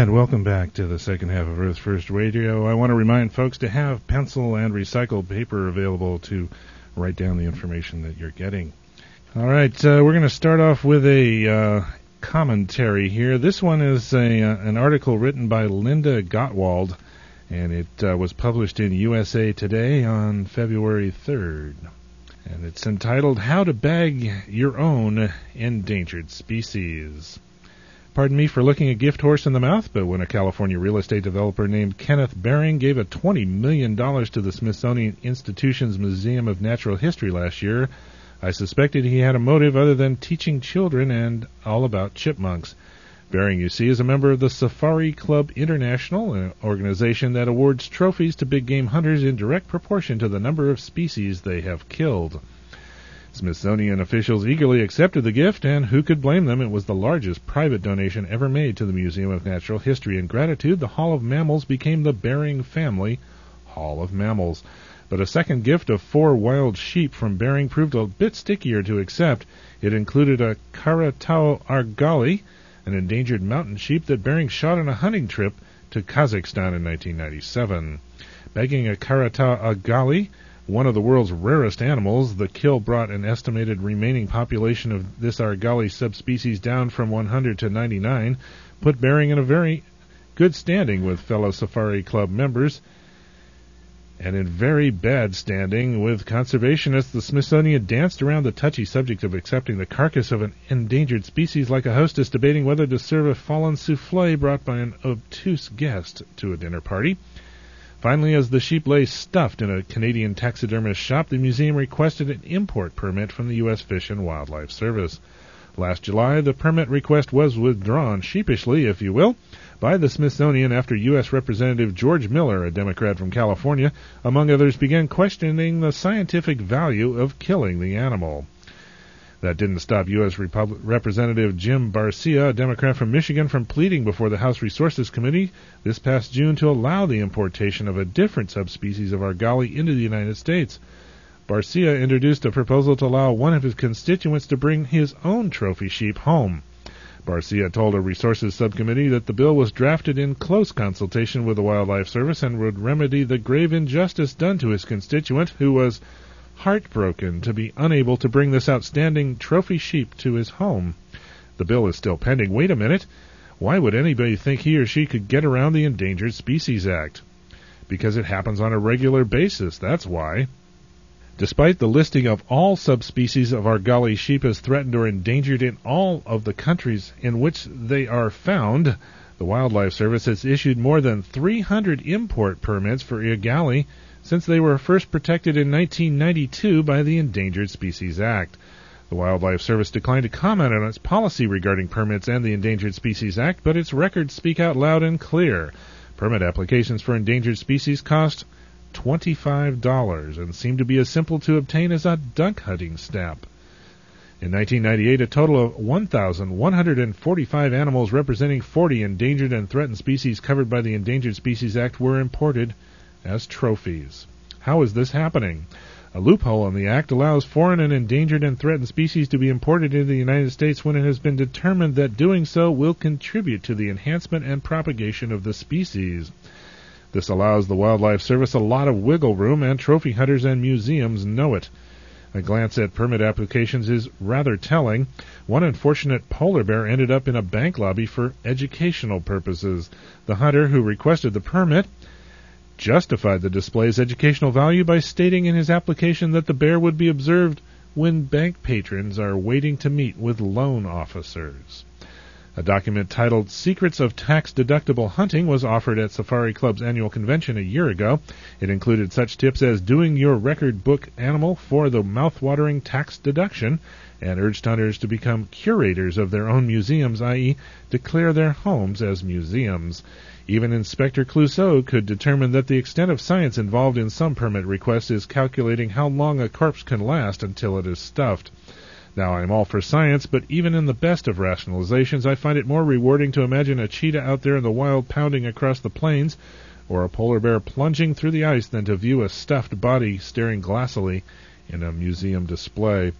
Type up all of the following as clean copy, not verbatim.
And welcome back to the second half of Earth First Radio. I want to remind folks to have pencil and recycled paper available to write down the information that you're getting. All right, we're going to start off with a commentary here. This one is an article written by Linda Gottwald, and it was published in USA Today on February 3rd. And it's entitled, How to Bag Your Own Endangered Species. Pardon me for looking a gift horse in the mouth, but when a California real estate developer named Kenneth Baring gave a $20 million to the Smithsonian Institution's Museum of Natural History last year, I suspected he had a motive other than teaching children and all about chipmunks. Baring, you see, is a member of the Safari Club International, an organization that awards trophies to big game hunters in direct proportion to the number of species they have killed. Smithsonian officials eagerly accepted the gift, and who could blame them? It was the largest private donation ever made to the Museum of Natural History. In gratitude, the Hall of Mammals became the Baring Family Hall of Mammals. But a second gift of 4 wild sheep from Baring proved a bit stickier to accept. It included a Karatau argali, an endangered mountain sheep that Baring shot on a hunting trip to Kazakhstan in 1997. Bagging a Karatau argali, one of the world's rarest animals, the kill brought an estimated remaining population of this argali subspecies down from 100 to 99, put Baring in a very good standing with fellow Safari Club members, and in very bad standing with conservationists. The Smithsonian danced around the touchy subject of accepting the carcass of an endangered species like a hostess debating whether to serve a fallen souffle brought by an obtuse guest to a dinner party. Finally, as the sheep lay stuffed in a Canadian taxidermist shop, the museum requested an import permit from the U.S. Fish and Wildlife Service. Last July, the permit request was withdrawn, sheepishly, if you will, by the Smithsonian after U.S. Representative George Miller, a Democrat from California, among others, began questioning the scientific value of killing the animal. That didn't stop U.S. Representative Jim Barcia, a Democrat from Michigan, from pleading before the House Resources Committee this past June to allow the importation of a different subspecies of argali into the United States. Barcia introduced a proposal to allow one of his constituents to bring his own trophy sheep home. Barcia told a Resources Subcommittee that the bill was drafted in close consultation with the Wildlife Service and would remedy the grave injustice done to his constituent, who was heartbroken to be unable to bring this outstanding trophy sheep to his home. The bill is still pending. Wait a minute. Why would anybody think he or she could get around the Endangered Species Act? Because it happens on a regular basis, that's why. Despite the listing of all subspecies of argali sheep as threatened or endangered in all of the countries in which they are found, the Wildlife Service has issued more than 300 import permits for argali since they were first protected in 1992 by the Endangered Species Act. The Wildlife Service declined to comment on its policy regarding permits and the Endangered Species Act, but its records speak out loud and clear. Permit applications for endangered species cost $25 and seem to be as simple to obtain as a duck hunting stamp. In 1998, a total of 1,145 animals representing 40 endangered and threatened species covered by the Endangered Species Act were imported as trophies. How is this happening? A loophole in the Act allows foreign and endangered and threatened species to be imported into the United States when it has been determined that doing so will contribute to the enhancement and propagation of the species. This allows the Wildlife Service a lot of wiggle room, and trophy hunters and museums know it. A glance at permit applications is rather telling. One unfortunate polar bear ended up in a bank lobby for educational purposes. The hunter who requested the permit justified the display's educational value by stating in his application that the bear would be observed when bank patrons are waiting to meet with loan officers. A document titled Secrets of Tax-Deductible Hunting was offered at Safari Club's annual convention a year ago. It included such tips as doing your record book animal for the mouth-watering tax deduction and urged hunters to become curators of their own museums, i.e., declare their homes as museums. Even Inspector Clouseau could determine that the extent of science involved in some permit requests is calculating how long a corpse can last until it is stuffed. Now, I'm all for science, but even in the best of rationalizations, I find it more rewarding to imagine a cheetah out there in the wild pounding across the plains, or a polar bear plunging through the ice, than to view a stuffed body staring glassily in a museum display.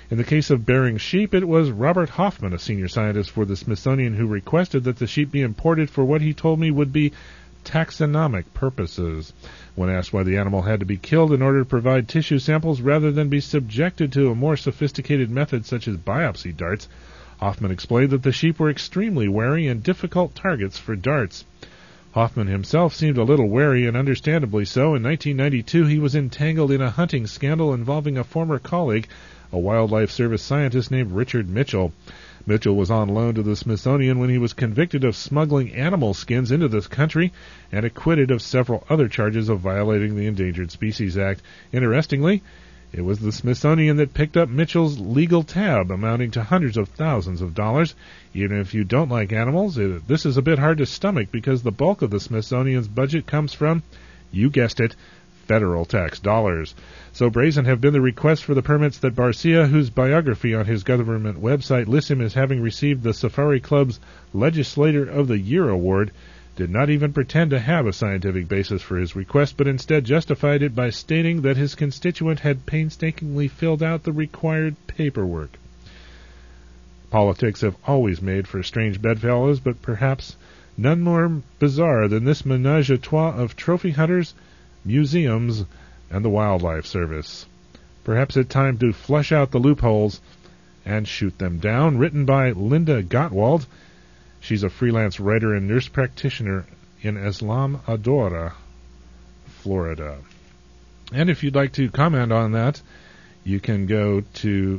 In the case of Bering sheep, it was Robert Hoffman, a senior scientist for the Smithsonian, who requested that the sheep be imported for what he told me would be taxonomic purposes. When asked why the animal had to be killed in order to provide tissue samples rather than be subjected to a more sophisticated method such as biopsy darts, Hoffman explained that the sheep were extremely wary and difficult targets for darts. Hoffman himself seemed a little wary, and understandably so. In 1992, he was entangled in a hunting scandal involving a former colleague, a Wildlife Service scientist named Richard Mitchell. Mitchell was on loan to the Smithsonian when he was convicted of smuggling animal skins into this country and acquitted of several other charges of violating the Endangered Species Act. Interestingly, it was the Smithsonian that picked up Mitchell's legal tab, amounting to hundreds of thousands of dollars. Even if you don't like animals, this is a bit hard to stomach because the bulk of the Smithsonian's budget comes from, you guessed it, federal tax dollars. So brazen have been the requests for the permits that Barcia, whose biography on his government website lists him as having received the Safari Club's Legislator of the Year award, did not even pretend to have a scientific basis for his request, but instead justified it by stating that his constituent had painstakingly filled out the required paperwork. Politics have always made for strange bedfellows, but perhaps none more bizarre than this menage a trois of trophy hunters, museums, and the Wildlife Service. Perhaps it's time to flush out the loopholes and shoot them down. Written by Linda Gottwald. She's a freelance writer and nurse practitioner in Islamorada, Florida. And if you'd like to comment on that, you can go to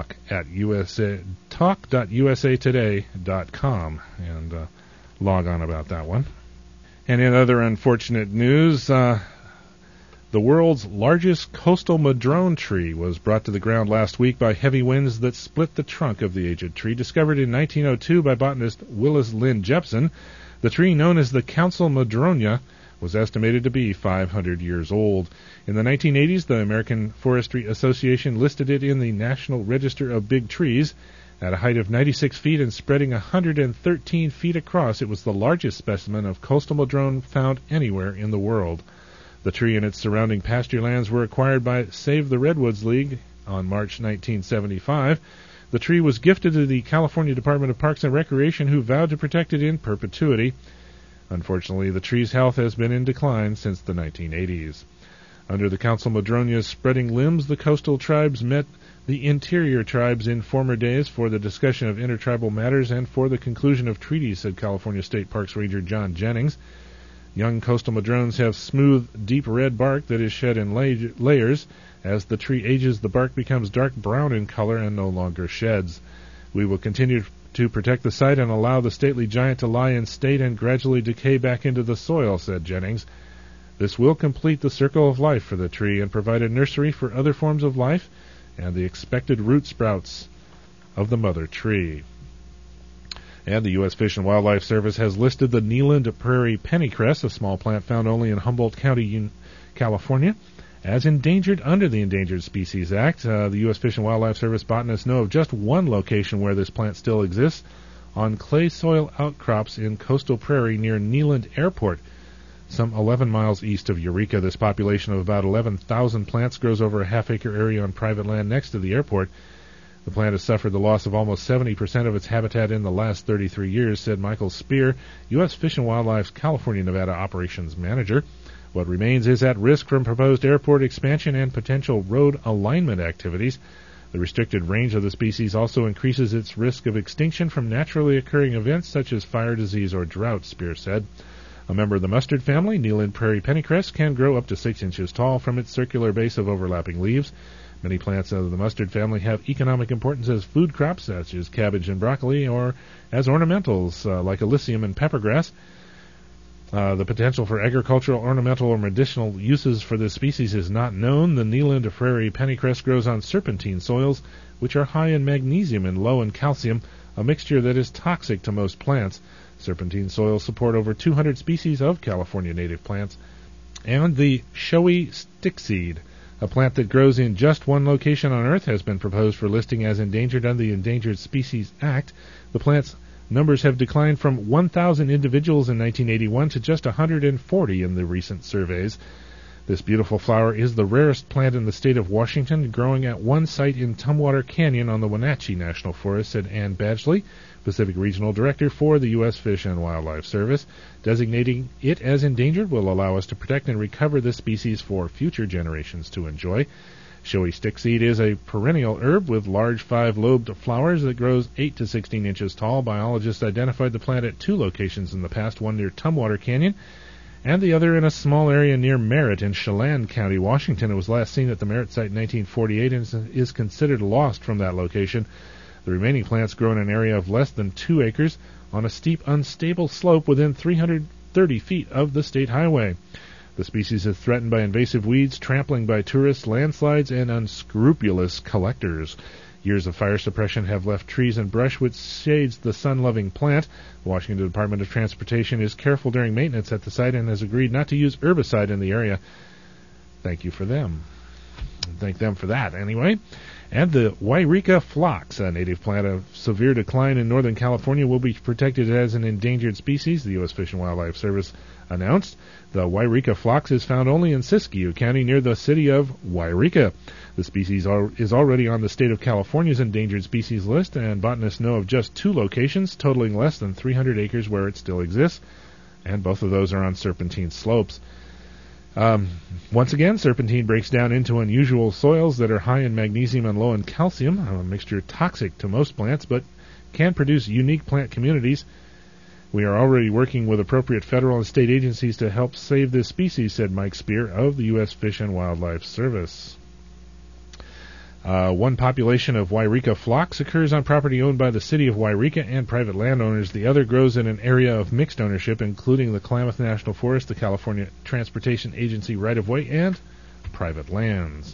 talk.usatoday.com and log on about that one. And in other unfortunate news, the world's largest coastal madrone tree was brought to the ground last week by heavy winds that split the trunk of the aged tree. Discovered in 1902 by botanist Willis Lynn Jepson, the tree, known as the Council Madronia, was estimated to be 500 years old. In the 1980s, the American Forestry Association listed it in the National Register of Big Trees. At a height of 96 feet and spreading 113 feet across, it was the largest specimen of coastal madrone found anywhere in the world. The tree and its surrounding pasture lands were acquired by Save the Redwoods League on March 1975. The tree was gifted to the California Department of Parks and Recreation, who vowed to protect it in perpetuity. Unfortunately, the tree's health has been in decline since the 1980s. Under the Council Madronia's spreading limbs, the coastal tribes met the interior tribes in former days for the discussion of intertribal matters and for the conclusion of treaties, said California State Parks Ranger John Jennings. Young coastal madrones have smooth, deep red bark that is shed in layers. As the tree ages, the bark becomes dark brown in color and no longer sheds. We will continue to protect the site and allow the stately giant to lie in state and gradually decay back into the soil, said Jennings. This will complete the circle of life for the tree and provide a nursery for other forms of life and the expected root sprouts of the mother tree. And the U.S. Fish and Wildlife Service has listed the Kneeland prairie pennycress, a small plant found only in Humboldt County, California, as endangered under the Endangered Species Act. The U.S. Fish and Wildlife Service botanists know of just one location where this plant still exists, on clay soil outcrops in coastal prairie near Kneeland Airport, some 11 miles east of Eureka. This population of about 11,000 plants grows over a half-acre area on private land next to the airport. The plant has suffered the loss of almost 70% of its habitat in the last 33 years, said Michael Spear, U.S. Fish and Wildlife's California-Nevada operations manager. What remains is at risk from proposed airport expansion and potential road alignment activities. The restricted range of the species also increases its risk of extinction from naturally occurring events such as fire, disease, or drought, Spear said. A member of the mustard family, Kneeland prairie pennycress can grow up to 6 inches tall from its circular base of overlapping leaves. Many plants of the mustard family have economic importance as food crops, such as cabbage and broccoli, or as ornamentals, like alyssum and peppergrass. The potential for agricultural, ornamental, or medicinal uses for this species is not known. The Kneeland prairie pennycress grows on serpentine soils, which are high in magnesium and low in calcium, a mixture that is toxic to most plants. Serpentine soils support over 200 species of California native plants. And the showy stickseed, a plant that grows in just one location on Earth, has been proposed for listing as endangered under the Endangered Species Act. The plant's numbers have declined from 1,000 individuals in 1981 to just 140 in the recent surveys. This beautiful flower is the rarest plant in the state of Washington, growing at one site in Tumwater Canyon on the Wenatchee National Forest, said Ann Badgley, Pacific Regional Director for the U.S. Fish and Wildlife Service. Designating it as endangered will allow us to protect and recover this species for future generations to enjoy. Showy stickseed is a perennial herb with large 5-lobed flowers that grows 8 to 16 inches tall. Biologists identified the plant at 2 locations in the past, one near Tumwater Canyon and the other in a small area near Merritt in Chelan County, Washington. It was last seen at the Merritt site in 1948 and is considered lost from that location. The remaining plants grow in an area of less than 2 acres on a steep, unstable slope within 330 feet of the state highway. The species is threatened by invasive weeds, trampling by tourists, landslides, and unscrupulous collectors. Years of fire suppression have left trees and brush which shades the sun-loving plant. The Washington Department of Transportation is careful during maintenance at the site and has agreed not to use herbicide in the area. Thank you for them. Thank them for that, anyway. And the Wairika phlox, a native plant of severe decline in Northern California, will be protected as an endangered species, the U.S. Fish and Wildlife Service announced. The Wairika phlox is found only in Siskiyou County near the city of Wairika. The species is already on the state of California's endangered species list, and botanists know of just 2 locations totaling less than 300 acres where it still exists, and both of those are on serpentine slopes. Once again, serpentine breaks down into unusual soils that are high in magnesium and low in calcium, a mixture toxic to most plants, but can produce unique plant communities. We are already working with appropriate federal and state agencies to help save this species, said Mike Spear of the U.S. Fish and Wildlife Service. One population of Wairika phlox occurs on property owned by the city of Wairika and private landowners. The other grows in an area of mixed ownership, including the Klamath National Forest, the California Transportation Agency right-of-way, and private lands.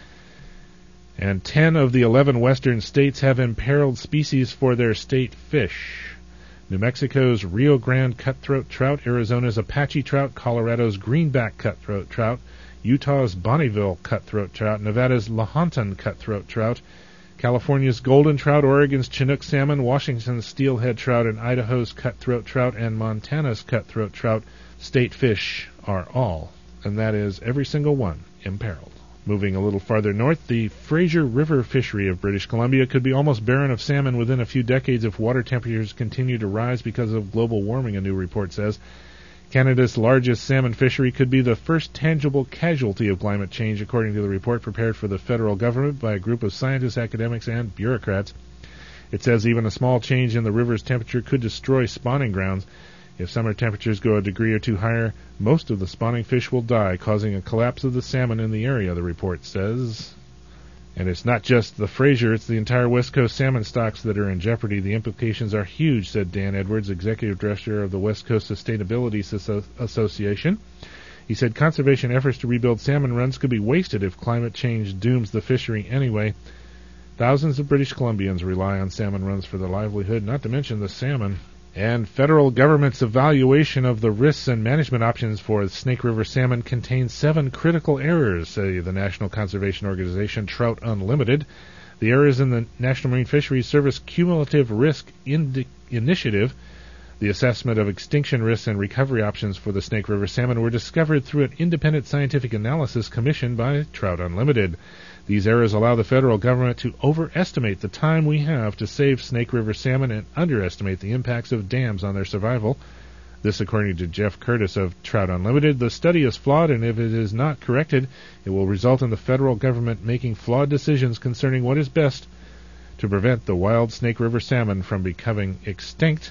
And 10 of the 11 western states have imperiled species for their state fish. New Mexico's Rio Grande cutthroat trout, Arizona's Apache trout, Colorado's greenback cutthroat trout, Utah's Bonneville cutthroat trout, Nevada's Lahontan cutthroat trout, California's golden trout, Oregon's Chinook salmon, Washington's steelhead trout, and Idaho's cutthroat trout, and Montana's cutthroat trout state fish are all, and that is every single one, imperiled. Moving a little farther north, the Fraser River fishery of British Columbia could be almost barren of salmon within a few decades if water temperatures continue to rise because of global warming, a new report says. Canada's largest salmon fishery could be the first tangible casualty of climate change, according to the report prepared for the federal government by a group of scientists, academics, and bureaucrats. It says even a small change in the river's temperature could destroy spawning grounds. If summer temperatures go a degree or 2 higher, most of the spawning fish will die, causing a collapse of the salmon in the area, the report says. And it's not just the Fraser, it's the entire West Coast salmon stocks that are in jeopardy. The implications are huge, said Dan Edwards, Executive Director of the West Coast Sustainability Association. He said conservation efforts to rebuild salmon runs could be wasted if climate change dooms the fishery anyway. Thousands of British Columbians rely on salmon runs for their livelihood, not to mention the salmon. And federal government's evaluation of the risks and management options for the Snake River salmon contains 7 critical errors, say the national conservation organization Trout Unlimited. The errors in the National Marine Fisheries Service Cumulative Risk Initiative, the assessment of extinction risks and recovery options for the Snake River salmon, were discovered through an independent scientific analysis commissioned by Trout Unlimited. These errors allow the federal government to overestimate the time we have to save Snake River salmon and underestimate the impacts of dams on their survival. This, according to Jeff Curtis of Trout Unlimited. The study is flawed, and if it is not corrected, it will result in the federal government making flawed decisions concerning what is best to prevent the wild Snake River salmon from becoming extinct.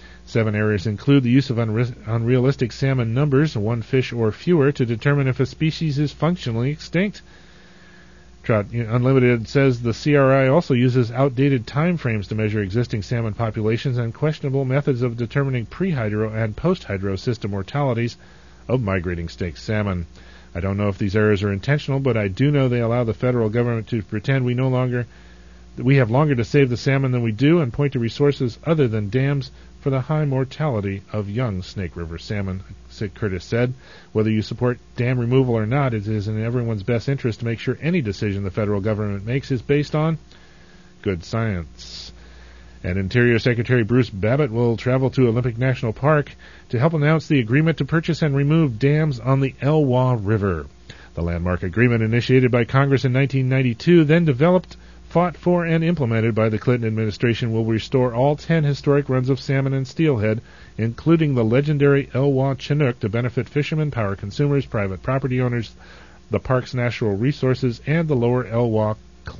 7 errors include the use of unrealistic salmon numbers, 1 fish or fewer, to determine if a species is functionally extinct. Trout Unlimited says the CRI also uses outdated time frames to measure existing salmon populations and questionable methods of determining pre-hydro and post-hydro system mortalities of migrating snake salmon. I don't know if these errors are intentional, but I do know they allow the federal government to pretend we have longer to save the salmon than we do, and point to resources other than dams for the high mortality of young Snake River salmon, Curtis said. Whether you support dam removal or not, it is in everyone's best interest to make sure any decision the federal government makes is based on good science. And Interior Secretary Bruce Babbitt will travel to Olympic National Park to help announce the agreement to purchase and remove dams on the Elwha River. The landmark agreement, initiated by Congress in 1992, then developed, fought for, and implemented by the Clinton administration, will restore all 10 historic runs of salmon and steelhead, including the legendary Elwha Chinook, to benefit fishermen, power consumers, private property owners, the park's natural resources, and the lower Elwha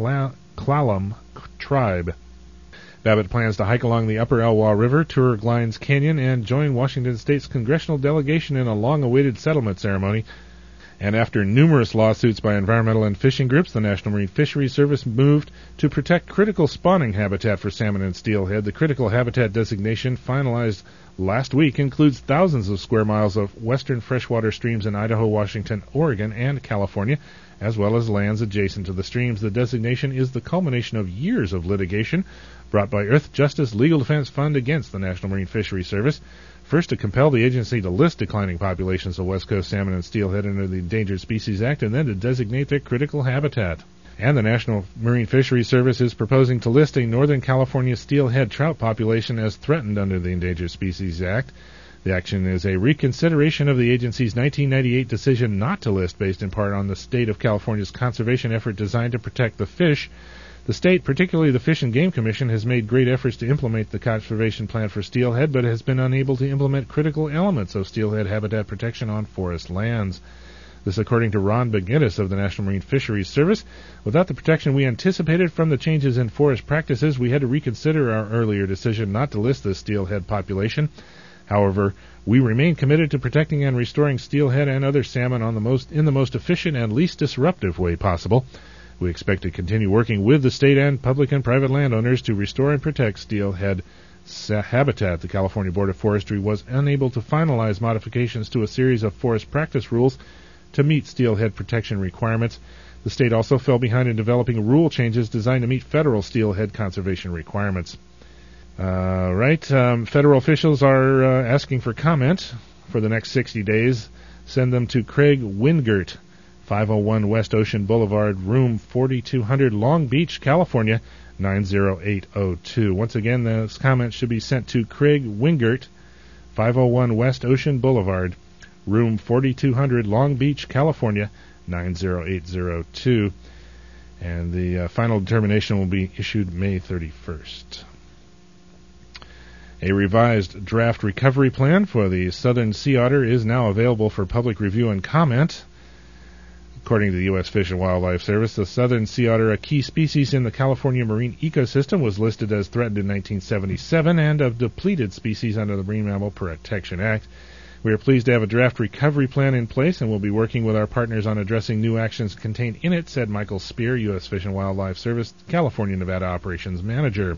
Klallam tribe. Babbitt plans to hike along the upper Elwha River, tour Glines Canyon, and join Washington State's congressional delegation in a long-awaited settlement ceremony. And after numerous lawsuits by environmental and fishing groups, the National Marine Fisheries Service moved to protect critical spawning habitat for salmon and steelhead. The critical habitat designation, finalized last week, includes thousands of square miles of western freshwater streams in Idaho, Washington, Oregon, and California, as well as lands adjacent to the streams. The designation is the culmination of years of litigation brought by Earth Justice Legal Defense Fund against the National Marine Fisheries Service, first to compel the agency to list declining populations of West Coast salmon and steelhead under the Endangered Species Act, and then to designate their critical habitat. And the National Marine Fisheries Service is proposing to list a Northern California steelhead trout population as threatened under the Endangered Species Act. The action is a reconsideration of the agency's 1998 decision not to list, based in part on the state of California's conservation effort designed to protect the fish. The state, particularly the Fish and Game Commission, has made great efforts to implement the conservation plan for steelhead, but has been unable to implement critical elements of steelhead habitat protection on forest lands. This according to Ron McGinnis of the National Marine Fisheries Service. Without the protection we anticipated from the changes in forest practices, we had to reconsider our earlier decision not to list this steelhead population. However, we remain committed to protecting and restoring steelhead and other salmon in the most efficient and least disruptive way possible. We expect to continue working with the state and public and private landowners to restore and protect steelhead habitat. The California Board of Forestry was unable to finalize modifications to a series of forest practice rules to meet steelhead protection requirements. The state also fell behind in developing rule changes designed to meet federal steelhead conservation requirements. Federal officials are asking for comment for the next 60 days. Send them to Craig Wingert, 501 West Ocean Boulevard, room 4200, Long Beach, California, 90802. Once again, those comments should be sent to Craig Wingert, 501 West Ocean Boulevard, room 4200, Long Beach, California, 90802. And the final determination will be issued May 31st. A revised draft recovery plan for the southern sea otter is now available for public review and comment. According to the U.S. Fish and Wildlife Service, the southern sea otter, a key species in the California marine ecosystem, was listed as threatened in 1977 and a depleted species under the Marine Mammal Protection Act. We are pleased to have a draft recovery plan in place, and we'll be working with our partners on addressing new actions contained in it, said Michael Spear, U.S. Fish and Wildlife Service, California-Nevada Operations Manager.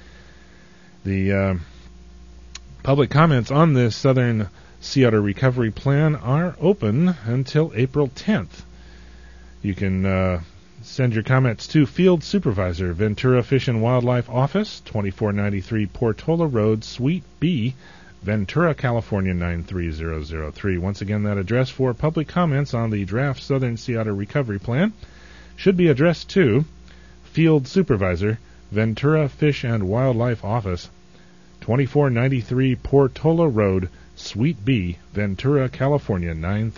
The public comments on this Southern Sea Otter Recovery Plan are open until April 10th. You can send your comments to Field Supervisor, Ventura Fish and Wildlife Office, 2493 Portola Road, Suite B, Ventura, California, 93003. Once again, that address for public comments on the draft Southern Sea Otter Recovery Plan should be addressed to Field Supervisor, Ventura Fish and Wildlife Office, 2493 Portola Road, Suite B, Ventura, California,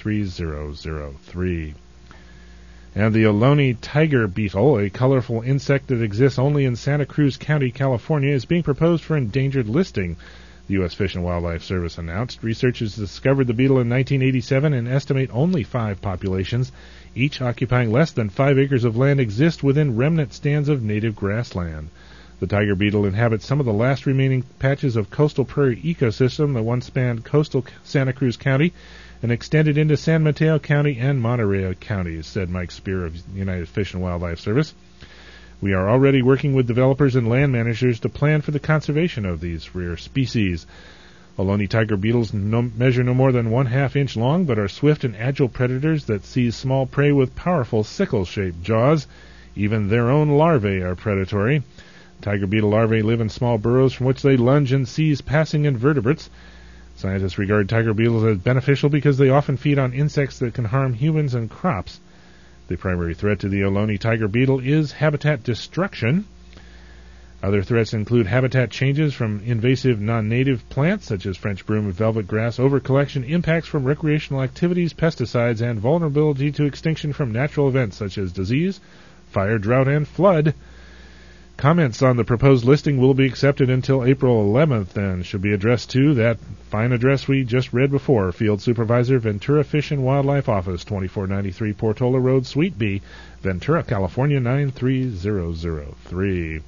93003. And the Ohlone tiger beetle, a colorful insect that exists only in Santa Cruz County, California, is being proposed for endangered listing, the U.S. Fish and Wildlife Service announced. Researchers discovered the beetle in 1987 and estimate only 5 populations, each occupying less than 5 acres of land, exist within remnant stands of native grassland. The tiger beetle inhabits some of the last remaining patches of coastal prairie ecosystem that once spanned coastal Santa Cruz County and extended into San Mateo County and Monterey counties, said Mike Spear of United Fish and Wildlife Service. We are already working with developers and land managers to plan for the conservation of these rare species. Ohlone tiger beetles measure no more than 1/2 inch long, but are swift and agile predators that seize small prey with powerful sickle-shaped jaws. Even their own larvae are predatory. Tiger beetle larvae live in small burrows from which they lunge and seize passing invertebrates. Scientists regard tiger beetles as beneficial because they often feed on insects that can harm humans and crops. The primary threat to the Ohlone tiger beetle is habitat destruction. Other threats include habitat changes from invasive non-native plants such as French broom and velvet grass, overcollection, impacts from recreational activities, pesticides, and vulnerability to extinction from natural events such as disease, fire, drought, and flood. Comments on the proposed listing will be accepted until April 11th and should be addressed to that fine address we just read before, Field Supervisor, Ventura Fish and Wildlife Office, 2493 Portola Road, Suite B, Ventura, California, 93003.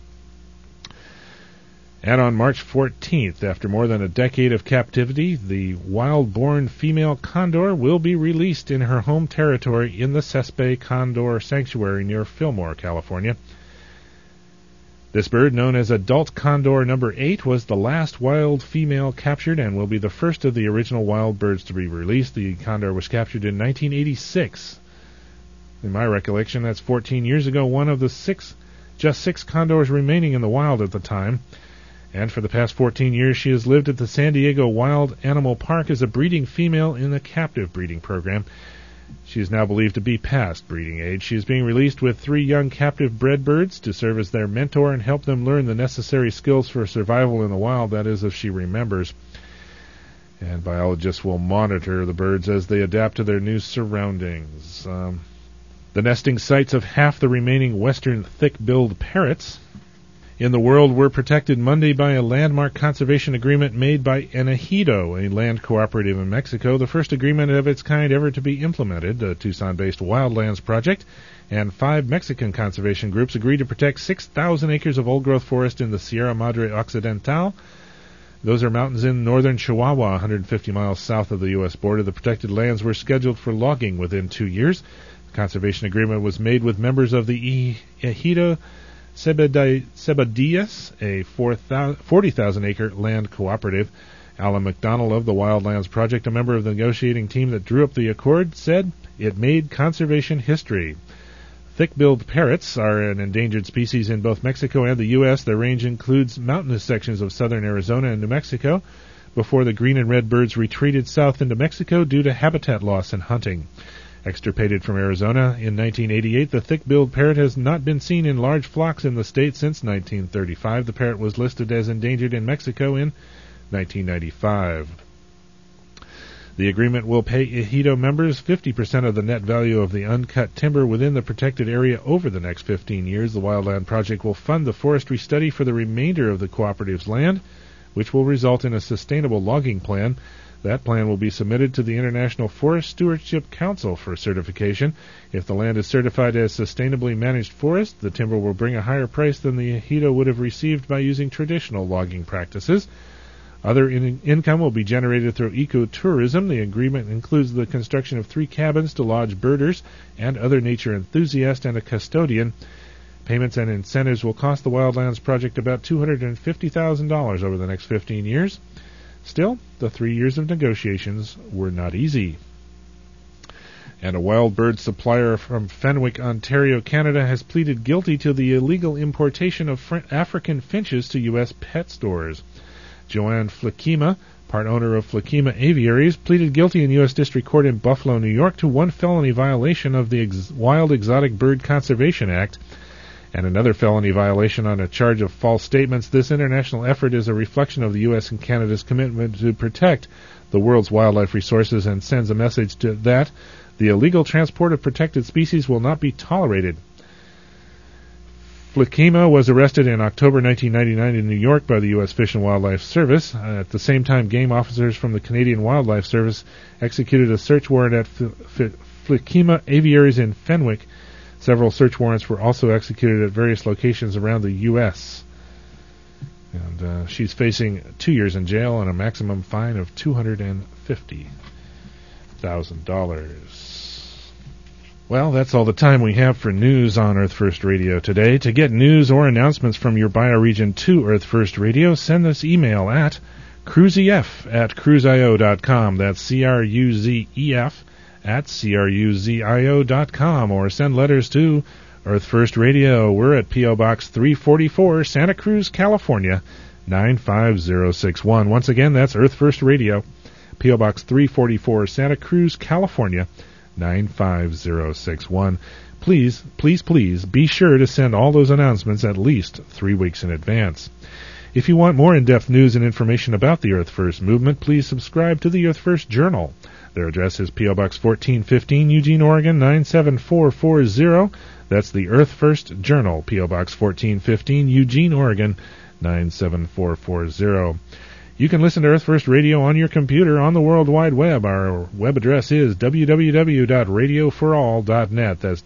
And on March 14th, after more than a decade of captivity, the wild-born female condor will be released in her home territory in the Sespe Condor Sanctuary near Fillmore, California. This bird, known as adult condor number 8, was the last wild female captured and will be the first of the original wild birds to be released. The condor was captured in 1986. In my recollection, that's 14 years ago, one of the just six condors remaining in the wild at the time. And for the past 14 years, she has lived at the San Diego Wild Animal Park as a breeding female in the captive breeding program. She is now believed to be past breeding age. She is being released with 3 young captive bred birds to serve as their mentor and help them learn the necessary skills for survival in the wild, that is, if she remembers. And biologists will monitor the birds as they adapt to their new surroundings. The nesting sites of half the remaining western thick-billed parrots in the world were protected Monday by a landmark conservation agreement made by Enejido, a land cooperative in Mexico, the first agreement of its kind ever to be implemented. The Tucson-based Wildlands Project and 5 Mexican conservation groups agreed to protect 6,000 acres of old-growth forest in the Sierra Madre Occidental. Those are mountains in northern Chihuahua, 150 miles south of the U.S. border. The protected lands were scheduled for logging within 2 years. The conservation agreement was made with members of the Ejido Sebadillas, a 40,000-acre land cooperative. Alan McDonald of the Wildlands Project, a member of the negotiating team that drew up the accord, said it made conservation history. Thick-billed parrots are an endangered species in both Mexico and the U.S. Their range includes mountainous sections of southern Arizona and New Mexico before the green and red birds retreated south into Mexico due to habitat loss and hunting. Extirpated from Arizona in 1988, the thick-billed parrot has not been seen in large flocks in the state since 1935. The parrot was listed as endangered in Mexico in 1995. The agreement will pay Ejido members 50% of the net value of the uncut timber within the protected area over the next 15 years. The Wildland Project will fund the forestry study for the remainder of the cooperative's land, which will result in a sustainable logging plan. That plan will be submitted to the International Forest Stewardship Council for certification. If the land is certified as sustainably managed forest, the timber will bring a higher price than the Ejido would have received by using traditional logging practices. Other income will be generated through ecotourism. The agreement includes the construction of 3 cabins to lodge birders and other nature enthusiasts and a custodian. Payments and incentives will cost the Wildlands Project about $250,000 over the next 15 years. Still, the 3 years of negotiations were not easy. And a wild bird supplier from Fenwick, Ontario, Canada, has pleaded guilty to the illegal importation of African finches to U.S. pet stores. Joanne Flakima, part owner of Flakima Aviaries, pleaded guilty in U.S. District Court in Buffalo, New York, to 1 felony violation of the Wild Exotic Bird Conservation Act and another felony violation on a charge of false statements. This international effort is a reflection of the U.S. and Canada's commitment to protect the world's wildlife resources and sends a message that the illegal transport of protected species will not be tolerated. Flakima was arrested in October 1999 in New York by the U.S. Fish and Wildlife Service. At the same time, game officers from the Canadian Wildlife Service executed a search warrant at Flakima Aviaries in Fenwick. Several search warrants were also executed at various locations around the U.S. And she's facing 2 years in jail and a maximum fine of $250,000. Well, that's all the time we have for news on Earth First Radio today. To get news or announcements from your bioregion to Earth First Radio, send us email at cruzef@cruzio.com. That's CRUZEF at cruzio.com, or send letters to Earth First Radio. We're at P.O. Box 344, Santa Cruz, California, 95061. Once again, that's Earth First Radio, P.O. Box 344, Santa Cruz, California, 95061. Please be sure to send all those announcements at least 3 weeks in advance. If you want more in-depth news and information about the Earth First movement, please subscribe to the Earth First Journal. Their address is P.O. Box 1415, Eugene, Oregon 97440. That's the Earth First Journal, P.O. Box 1415, Eugene, Oregon 97440. You can listen to Earth First Radio on your computer on the World Wide Web. Our web address is www.radioforall.net. That's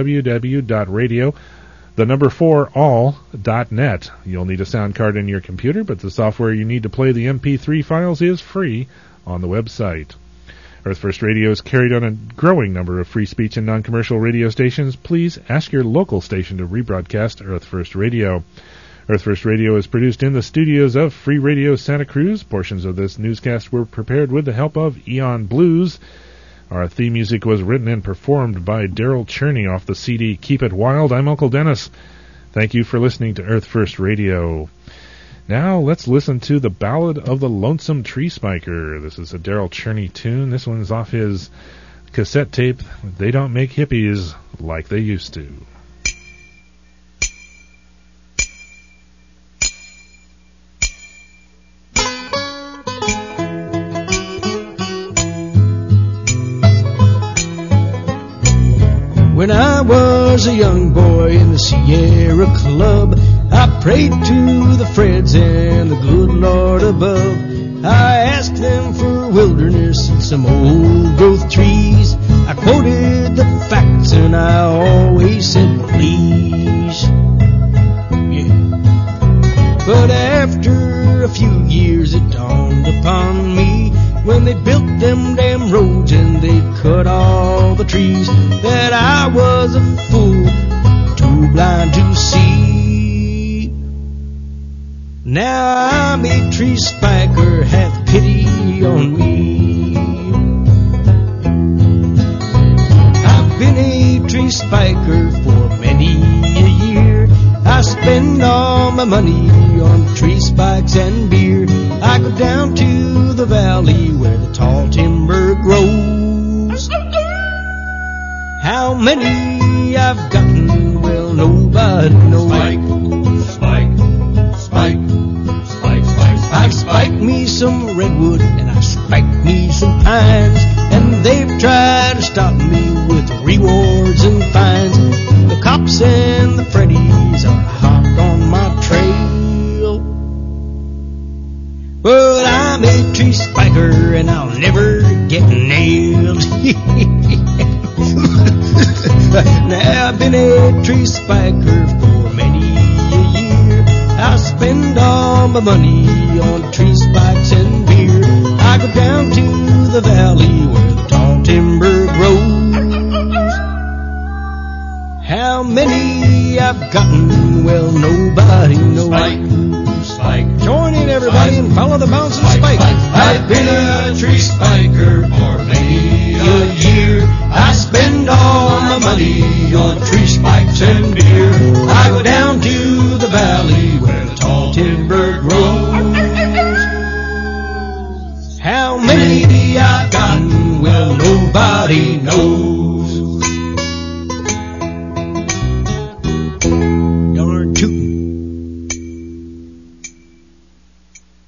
www.radio4all.net. You'll need a sound card in your computer, but the software you need to play the MP3 files is free on the website. Earth First Radio is carried on a growing number of free speech and non-commercial radio stations. Please ask your local station to rebroadcast Earth First Radio. Earth First Radio is produced in the studios of Free Radio Santa Cruz. Portions of this newscast were prepared with the help of Eon Blues. Our theme music was written and performed by Daryl Cherney off the CD Keep It Wild. I'm Uncle Dennis. Thank you for listening to Earth First Radio. Now let's listen to the Ballad of the Lonesome Tree Spiker. This is a Daryl Cherney tune. This one's off his cassette tape, They Don't Make Hippies Like They Used To. When I was a young boy in the Sierra Club, I prayed to the Freds and the good Lord above. I asked them for wilderness and some old growth trees. I quoted the facts and I always said please. Yeah. But after a few years it dawned upon me, when they built them damn roads and they cut all the trees, that I was a fool, too blind to see. Now I'm a tree spiker, have pity on me. I've been a tree spiker for many a year. I spend all my money on tree spikes and beer. I go down to the valley where the tall timber grows. How many I've gotten, well, nobody knows. Spike, spike, spike, spike, spike. I've spiked me some redwood and I've spiked me some pines, and they've tried to stop me with rewards and fines. The cops and the Freddies are hot on my trail, but I'm a tree spiker and I'll never get nailed. Now I've been a tree spiker for many a year. I spend all my money on tree spikes and beer. I go down to the valley where the tall timber grows. How many I've gotten, well, nobody knows. Spike, spike. Join in, everybody, and follow the bouncing spike. I've been a tree spiker for many a year. I spend all my money on tree spikes and beer. I go down to the valley where the tall timber grows. How many I've gotten, well, nobody knows.